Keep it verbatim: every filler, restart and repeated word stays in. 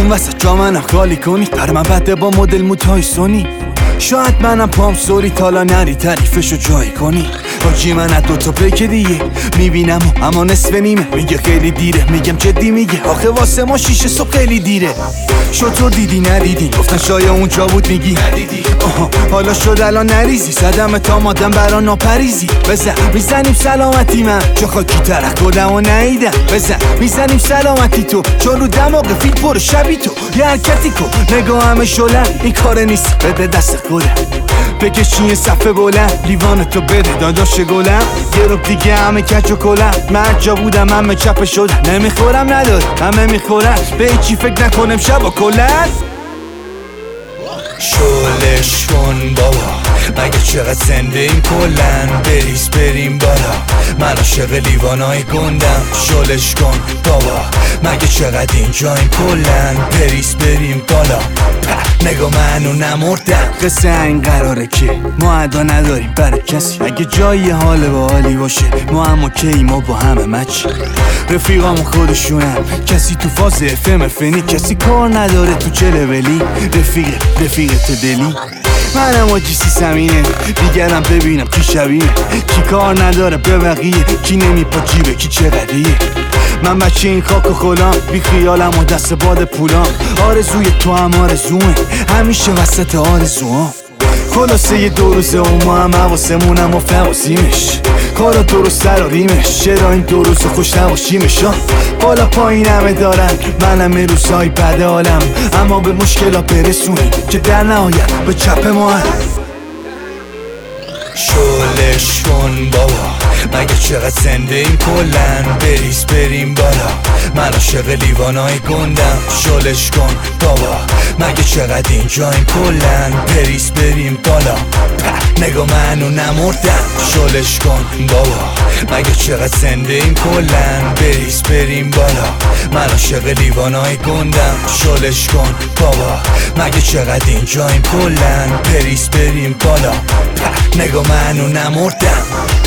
اون وسط جا منم خالی کنی، بر من بده با مدل موتای سونی. شاید منم پام سوری تالا نری تعریفشو جایی کنی. حاجی من از دوتا پیک دیگه میبینم اما نصف نیمه. میگه خیلی دیره، میگم جدی میگه آخه واسه ما شیشه صبح خیلی دیره. شطور دیدی ندیدی، گفتن شاید اونجا بود میگی ندیدی. آها حالا شد الان نریزی، صدم تا مادم برا ناپریزی. بزن میزنیم سلامتی من چون خاکی ترک کدم و نهیدم. بزن میزنیم سلامتی تو چون رو دماغ فیل پر شبی تو. یه حرکتی کن نگاه همه شلن، این کار نیست بده دست خودم. بکشی یه صفحه بلند، لیوان تو بده داداش گلم. یه رو دیگه همه کچ و کلم، من جا بودم همه چپ شدم. نمیخورم نداره همه میخورن، به هیچی فکر نکنم شب و کلن. شلش کن بابا مگه چقدر زنده این کلن. بریز بریم بالا من عاشق لیوانای گندم. شلش کن بابا مگه چقدر اینجا این کلن. بریز بریم بالا نگاه منو نمردم. قصه این قراره که ما ادا نداریم برای کسی. اگه جایی حال با حالی باشه ما هم اوکی، ما با همه مچ. رفیقامو خودشونم کسی تو فاز افم فنی، کسی کار نداره تو چه لولی. رفیق رفیق تو دلی منم آجی سی سمینه، دیگرم ببینم کی شبیه. کی کار نداره به بقیه، کی نمیپا جیبه کی چقدریه. من بچه این خاک و خلام، بی خیالم و دست باد پولام. آرزوی تو هم آرزومه، همیشه وسط آرزوام. خلاصه یه دو روزه و ما هم حواسمونم و فواسیمش. کارا درست در ریمش، چرا این دو روز خوش نباشیمش. بالا پایین همه دارن، منم روزهای بد حالم. اما به مشکلات برسونیم که در نهایت به چپ ما هم. شلش کن بابا مگه چقدر زنده این کلن. بریز بریم بالا من عاشق لیوانای گندم. شلش کن بابا مگه چقدر اینجا این کلن. بریز بریم بالا نگاه منو نمردم. شلش کن بابا مگه چقدر زنده این کلن. بریز بریم بالا من عاشق لیوانای گندم. شلش کن بابا مگه چقدر اینجا این کلن. بریز بریم بالا نگاه منو نمردم.